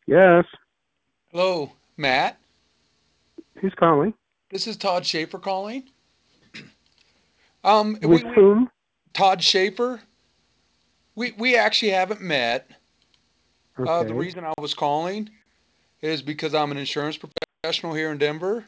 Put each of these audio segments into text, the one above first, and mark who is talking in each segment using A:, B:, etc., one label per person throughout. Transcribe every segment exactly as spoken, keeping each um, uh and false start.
A: Yes.
B: Hello, Matt.
A: Who's calling?
B: This is Todd Schaefer calling. Um,
A: With
B: we, we
A: whom?
B: Todd Schaefer. We we actually haven't met. Uh, the
A: Okay.
B: reason I was calling is because I'm an insurance professional here in Denver,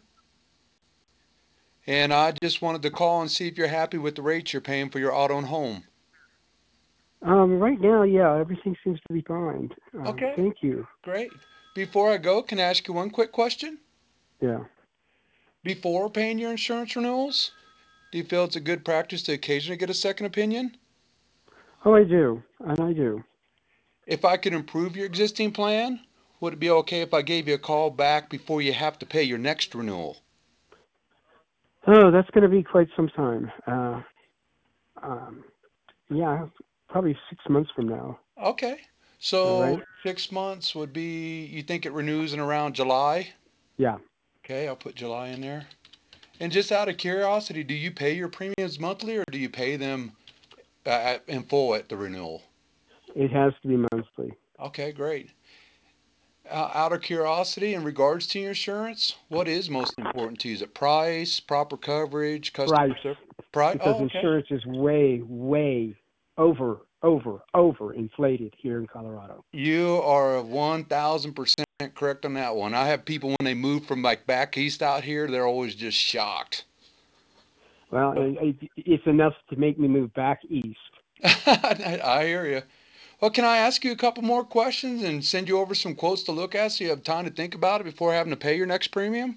B: and I just wanted to call and see if you're happy with the rates you're paying for your auto and home.
A: Um, right now, yeah, everything seems to be fine. Um,
B: Okay,
A: thank you.
B: great. Before I go, can I ask you one quick question?
A: Yeah.
B: Before paying your insurance renewals, do you feel it's a good practice to occasionally get a second opinion?
A: Oh, I do, and I do.
B: If I could improve your existing plan, would it be okay if I gave you a call back before you have to pay your next renewal?
A: Oh, that's going to be quite some time. Uh, um, yeah, probably six months from now.
B: Okay.
A: All
B: So
A: right.
B: six months would be, you think it renews in around July?
A: Yeah.
B: Okay, I'll put July in there. And just out of curiosity, do you pay your premiums monthly or do you pay them uh, in full at the renewal?
A: It has to be monthly.
B: Okay, great. Uh, out of curiosity, in regards to your insurance, what is most important to you? Is it price, proper coverage,
A: Price,
B: customer service? Price?
A: because
B: Oh, okay.
A: insurance is way, way over, over, over inflated here in Colorado.
B: You are one thousand percent correct on that one. I have people when they move from like back east out here, they're always just shocked.
A: Well, it, it, it's enough to make me move back east.
B: I hear you. Well, can I ask you a couple more questions and send you over some quotes to look at so you have time to think about it before having to pay your next premium?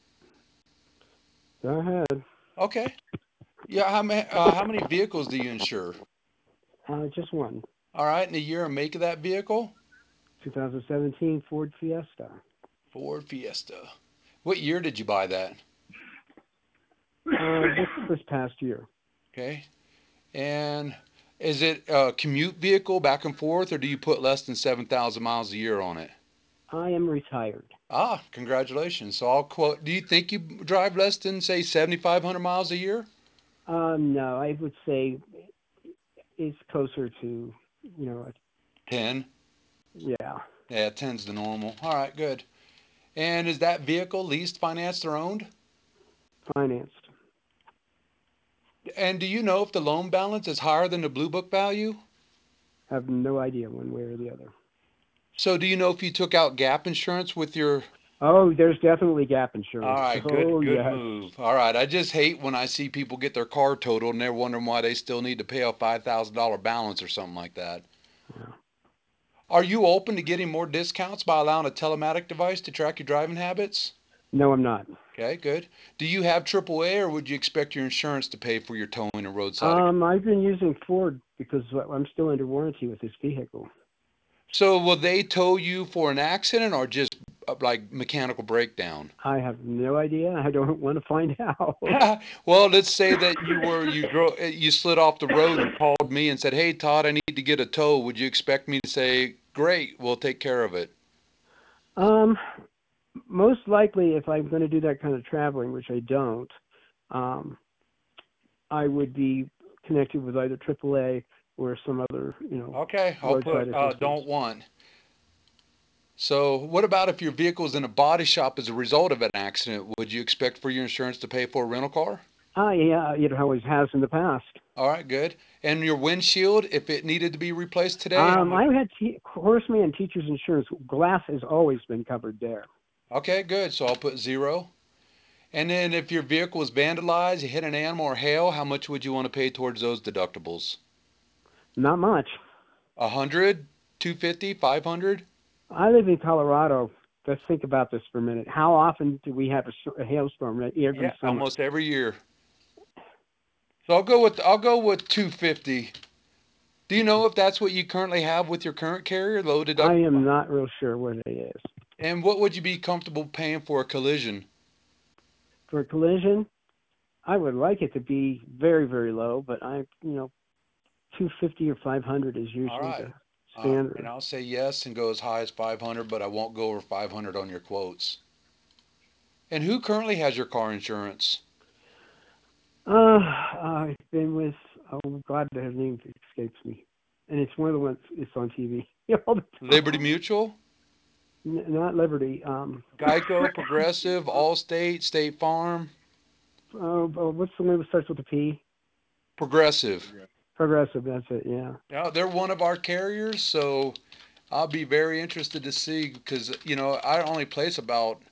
A: Go ahead.
B: Okay. Yeah. How many uh, how many vehicles do you insure?
A: Uh, just one.
B: All right. And the year and make of that vehicle?
A: twenty seventeen Ford Fiesta.
B: Ford Fiesta. What year did you buy that?
A: Uh, this this past year.
B: Okay. And is it a commute vehicle back and forth, or do you put less than seven thousand miles a year on it?
A: I am retired.
B: Ah, congratulations. So I'll quote, do you think you drive less than, say, seventy-five hundred miles a year?
A: Um, no, I would say it's closer to, you know,
B: ten.
A: yeah,
B: Yeah, ten's the normal. All right, good. And is that vehicle leased, financed, or owned?
A: financed.
B: And do you know if the loan balance is higher than the Blue Book value?
A: Have no idea one way or the other.
B: So do you know if you took out gap insurance with your.
A: Oh, there's definitely gap
B: All
A: insurance.
B: right, good,
A: Oh,
B: good
A: yes.
B: move. All right, I just hate when I see people get their car totaled and they're wondering why they still need to pay a five thousand dollars balance or something like that.
A: Yeah.
B: Are you open to getting more discounts by allowing a telematic device to track your driving habits?
A: No, I'm not.
B: Okay, good. Do you have triple A or would you expect your insurance to pay for your towing and roadside?
A: Um, I've been using Ford because I'm still under warranty with this vehicle.
B: So will they tow you for an accident or just uh, like mechanical breakdown?
A: I have no idea. I don't want to find out.
B: Well, let's say that you were you drove you slid off the road and called me and said, "Hey Todd, I need to get a tow." Would you expect me to say, "Great, we'll take care of it"?
A: Um, most likely, if I'm going to do that kind of traveling, which I don't, um, I would be connected with either triple A or some other, you know,
B: Okay, I'll
A: roadside
B: put uh,
A: assistance.
B: don't want. So, what about if your vehicle's in a body shop as a result of an accident? Would you expect for your insurance to pay for a rental car?
A: Ah, yeah, it always has in the past.
B: All right, good. And your windshield, if it needed to be replaced today, how
A: Um,
B: much?
A: I had te- horseman teachers insurance. Glass has always been covered there.
B: Okay, good. So I'll put zero. And then if your vehicle was vandalized, you hit an animal or hail, how much would you want to pay towards those deductibles?
A: Not much.
B: A hundred, two fifty, five hundred?
A: I live in Colorado. Let's think about this for a minute. How often do we have a, s- a hailstorm
B: Yeah,
A: every summer?
B: almost every year. So I'll go with I'll go with two fifty. Do you know if that's what you currently have with your current carrier, low
A: I
B: deductible?
A: am not real sure what it is.
B: And what would you be comfortable paying for a collision?
A: For a collision, I would like it to be very, very low, but I, you know, two fifty or five hundred is
B: All
A: usually
B: right.
A: the
B: Uh, and
A: standard.
B: I'll say yes and go as high as five hundred, but I won't go over five hundred on your quotes. And who currently has your car insurance?
A: Uh, I've been with, oh God, the name escapes me. And it's one of the ones, it's on T V all the
B: Liberty
A: time.
B: Mutual?
A: N- not Liberty. Um,
B: Geico, Progressive, Allstate, State Farm,
A: oh, oh, what's the one that starts with a P?
B: Progressive.
A: Progressive. That's it. Yeah.
B: Yeah, they're one of our carriers, so I'll be very interested to see because you know I only place about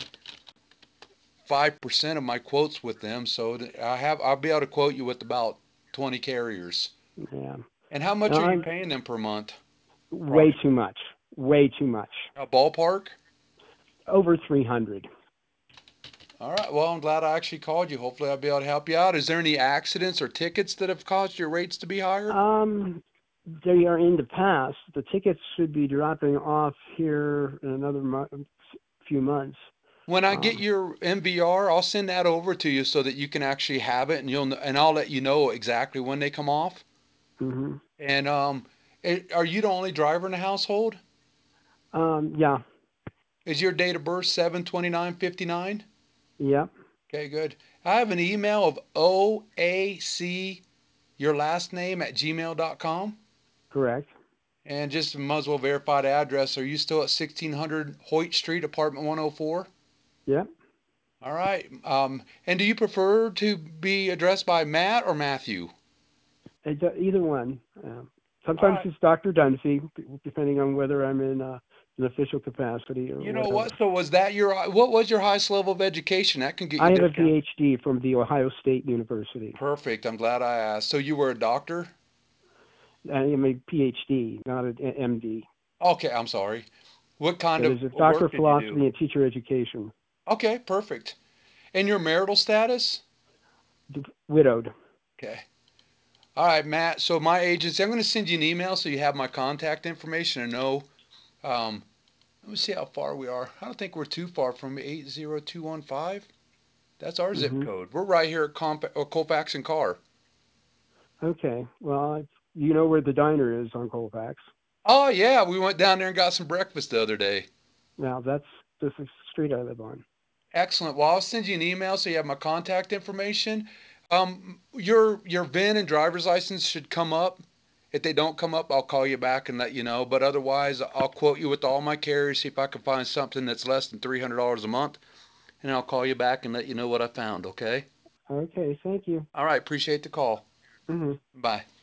B: five percent of my quotes with them, so I have I'll be able to quote you with about twenty carriers.
A: Yeah.
B: And how much
A: No,
B: are you
A: I'm
B: paying them per month,
A: way too
B: approximately?
A: much. Way too much.
B: A ballpark?
A: Over three hundred.
B: All right. Well, I'm glad I actually called you. Hopefully, I'll be able to help you out. Is there any accidents or tickets that have caused your rates to be higher?
A: Um, they are in the past. The tickets should be dropping off here in another mo- few months.
B: When I get
A: Um,
B: your M V R, I'll send that over to you so that you can actually have it, and you'll and I'll let you know exactly when they come off.
A: hmm
B: And um, it, are you the only driver in the household?
A: um, yeah,
B: Is your date of birth seven twenty nine fifty nine?
A: yeah,
B: Okay, good. I have an email of O A C, your last name, at gmail dot com.
A: correct.
B: And just might as well verify the address. Are you still at sixteen hundred Hoyt Street, apartment one oh four?
A: Yeah,
B: All right. Um, and do you prefer to be addressed by Matt or Matthew?
A: It, either one. Um,
B: All
A: sometimes
B: right.
A: it's doctor Dunphy, depending on whether I'm in uh, an official capacity or
B: You know what?
A: whatever.
B: So was that your what was your highest level of education? That can get you
A: I have a
B: discount.
A: PhD from the Ohio State University.
B: Perfect. I'm glad I asked. So you were a doctor?
A: I am a PhD, not an M D.
B: Okay, I'm sorry. What kind
A: That
B: of
A: is a Doctor
B: work
A: of
B: did you do?
A: Philosophy and Teacher Education.
B: Okay, perfect. And your marital status?
A: Widowed.
B: Okay. All right, Matt. So my agency, I'm going to send you an email so you have my contact information and know. Um, let me see how far we are. I don't think we're too far from eight zero two one five. That's our zip
A: hmm
B: code. We're right here at Compa- or Colfax and Carr.
A: Okay. Well, I, you know where the diner is on Colfax.
B: Oh yeah, we went down there and got some breakfast the other day.
A: Now that's this is the street I live on.
B: Excellent. Well, I'll send you an email so you have my contact information. Um, your your V I N and driver's license should come up. If they don't come up, I'll call you back and let you know. But otherwise, I'll quote you with all my carriers, see if I can find something that's less than three hundred dollars a month, and I'll call you back and let you know what I found. Okay?
A: Okay. Thank you.
B: All right. Appreciate the call.
A: hmm
B: Bye.